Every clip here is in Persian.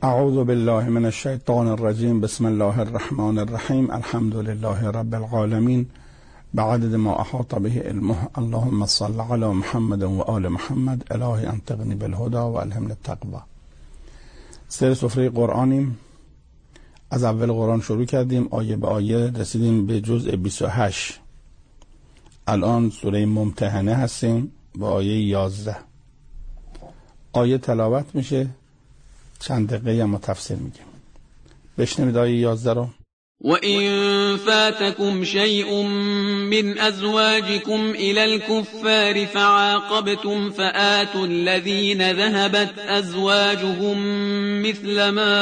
اعوذ بالله من الشیطان الرجیم. بسم الله الرحمن الرحیم. الحمد لله رب العالمین بعدد ما احاط به علمه. اللهم صل علی محمد و آل محمد. الهی انطقنی بالهدى و الهمنی التقوی. سیر سفره قرآنیم. از اول قرآن شروع کردیم، آیه به آیه رسیدیم به جزء 28. الان سوره ممتحنه هستیم با آیه 11. آیه تلاوت میشه، چند دقیقه هم تفسیر میگیم. بشنوید آیه 11 رو. وَإِن فَاتَكُمْ شَيْءٌ مِّنْ أَزْوَاجِكُمْ إِلَى الْكُفَّارِ فَعَاقَبْتُمْ فَآتُوا الَّذِينَ ذَهَبَتْ أَزْوَاجُهُم مِّثْلَ مَا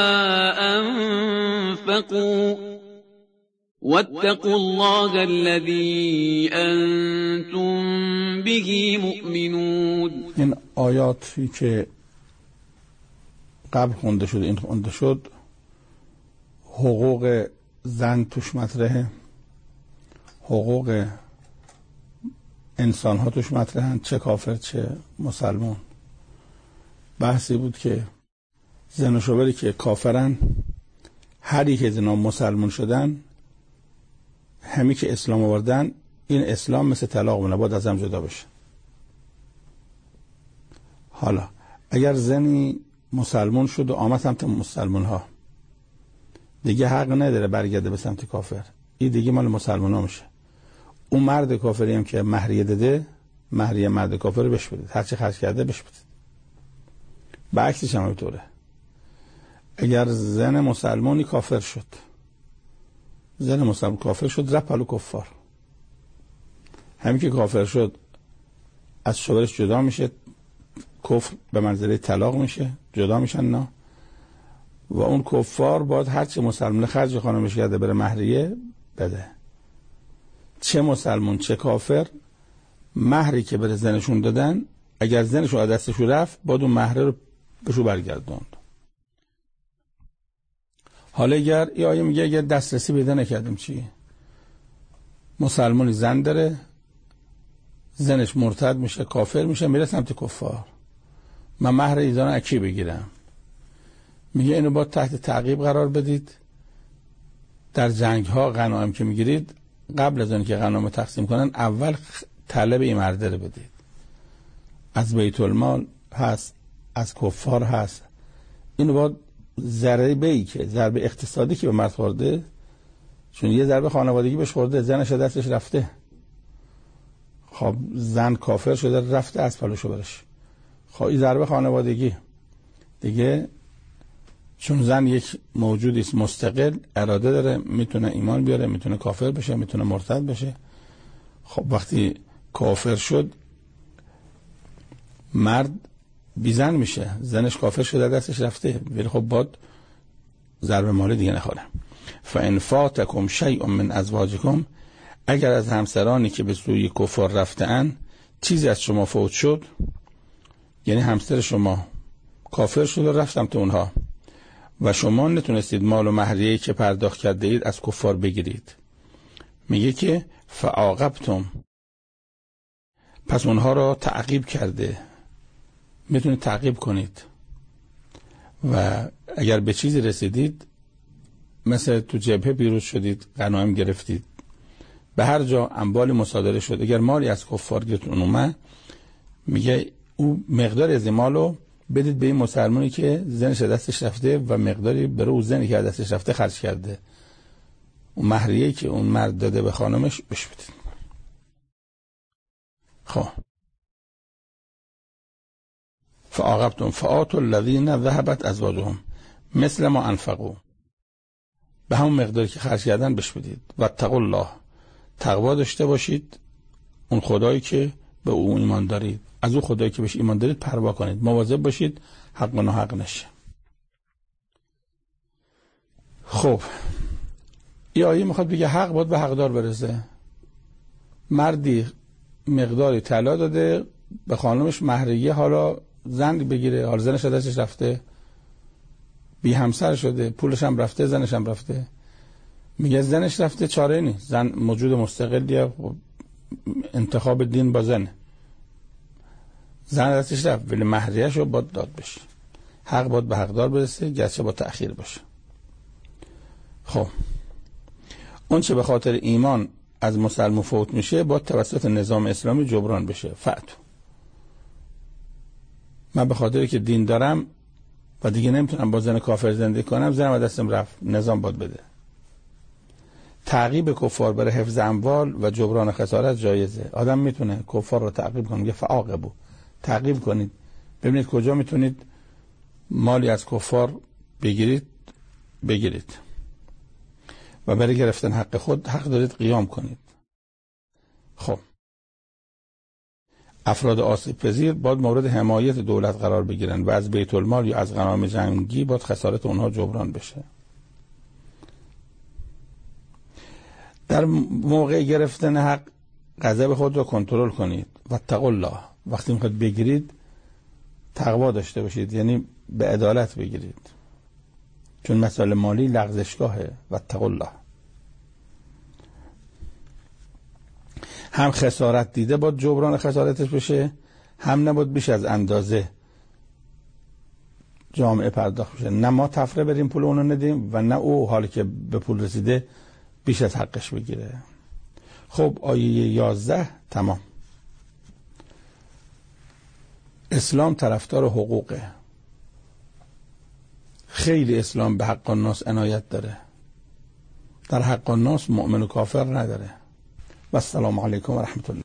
أَنفَقُوا وَاتَّقُوا اللَّهَ الَّذِي أَنتُم بِهِ مُؤْمِنُونَ. این آیاتی که قبل خونده شد، این خونده شد، حقوق زن توش مطرحه، حقوق انسان ها توش مطرحن، چه کافر چه مسلمان. بحثی بود که زن و شوهری که کافرن، هری که زنا مسلمان شدن، همی که اسلام آوردن، این اسلام مثل طلاق مونه، باید از هم جدا بشه. حالا اگر زنی مسلمان شد و آمد سمت مسلمان ها، دیگه حق نداره برگرده به سمت کافر، این دیگه مال مسلمان ها میشه. اون مرد کافری هم که مهریه داده، مهریه مرد کافر رو بهش بدید، هرچی خرج کرده بهش بدید. بعکسش هم اینطوره. اگر زن مسلمانی کافر شد، زن مسلمان کافر شد، رفت پلو کفار، همین که کافر شد از شوهرش جدا میشه، کفر به منزله طلاق میشه، جدا میشن نه. و اون کفار باید هرچی مسلمان خرج خانمش کرده بره مهریه بده. چه مسلمان چه کافر، مهری که بره زنشون دادن، اگر زنشون از دستشون رفت باید اون مهره رو بهشون برگردوند. حالا اگر این آیه میگه اگر دسترسی پیدا نکردیم چی؟ مسلمانی زن داره، زنش مرتد میشه، کافر میشه، میره سمت کفار، من مهر ایزان اکی بگیرم. میگه اینو با تحت تعقیب قرار بدید. در جنگ ها غنایم که میگیرید، قبل از اون که غنایم تقسیم کنن، اول طلب این مرده رو بدید. از بیت المال هست، از کفار هست. اینو با ضربه‌ای که ضربه اقتصادی که به مرد خورده، چون یه ضربه خانوادگی بهش خورده، زنش دستش رفته، خب زن کافر شده رفته از پلوشو برش، خب این ضربه خانوادگی دیگه، چون زن یک موجودی است مستقل، اراده داره، میتونه ایمان بیاره، میتونه کافر بشه، میتونه مرتد بشه. خب وقتی کافر شد، مرد بی زن میشه، زنش کافر شده دستش رفته، ولی خب باید ضربه مالی دیگه نخوره. فان فاتکم شیء من ازواجکم، اگر از همسرانی که به سوی کفار رفته‌اند چیزی از شما فوت شد، یعنی همسر شما کافر شد و رفتم تو اونها و شما نتونستید مال و مهریه‌ای که پرداخت کرده اید از کفار بگیرید، میگه که فعاقبتم، پس اونها را تعقیب کرده، میتونید تعقیب کنید. و اگر به چیزی رسیدید، مثل تو جبهه پیروز شدید، غنایم گرفتید، به هر جا اموال مصادره شد، اگر مالی از کفار گرفتون اومد، میگه او مقداری از این مالو بدید به این مسلمانی که زنش دستش رفته و مقداری برای او زنی که دستش رفته خرج کرده، اون مهریه‌ای که اون مرد داده به خانمش بهش بدید. خب فعاقبتم فآتوا الذین ذهبت ازواجهم مثل ما انفقوا، به همون مقداری که خرج کردن بهش بدید. واتقوا الله، تقوا داشته باشید، اون خدایی که به او ایمان دارید، از اون خدایی که بهش ایمان دارید پروا کنید، مواظب باشید حق و ناحق نشه. خب این آیه میخواد بگه حق باید به حقدار برسه. مردی مقداری طلا داده به خانمش مهریه، حالا زن بگیره، حالا زنش دستش رفته، بی همسر شده، پولش هم رفته، زنش هم رفته، میگه زنش رفته، چاره نیست، زن موجود مستقلیه، انتخاب دین با زن، زن دستش رفت، ولی مهریه‌شو باید داد بشه. حق باید به حقدار برسه، گرچه با تأخیر باشه. خب اون چه به خاطر ایمان از مسلمان فوت میشه باید توسط نظام اسلامی جبران بشه. فعتو، من به خاطری که دین دارم و دیگه نمیتونم با زن کافر زندگی کنم، زنم از دستم رفت، نظام باید بده. تعقیب کفار برای حفظ اموال و جبران خسارت جایزه. آدم میتونه کفار رو تعقیب کنه، میگه فعاقبو، تعقیب کنید، ببینید کجا میتونید مالی از کفار بگیرید و برای گرفتن حق خود حق دارید قیام کنید. خب افراد آسیب پذیر باید مورد حمایت دولت قرار بگیرن و از بیت المال یا از غنایم جنگی باید خسارت اونها جبران بشه. در موقع گرفتن حق غضب خود را کنترل کنید. واتقوا الله، وقتی میخواد بگیرید تقوا داشته باشید، یعنی به عدالت بگیرید، چون مسائل مالی لغزشگاهه. واتقوا الله. هم خسارت دیده باید جبران خسارتش بشه، هم نباید بیش از اندازه جامعه پرداخت بشه. نه ما تفره بریم پول اونو ندیم و نه او حالی که به پول رسیده بیش از حقش بگیره. خب آیه 11 تمام. اسلام طرفدار حقوقه. خیلی اسلام به حق الناس عنایت داره، در حق الناس مؤمن و کافر نداره. و السلام علیکم و رحمت الله.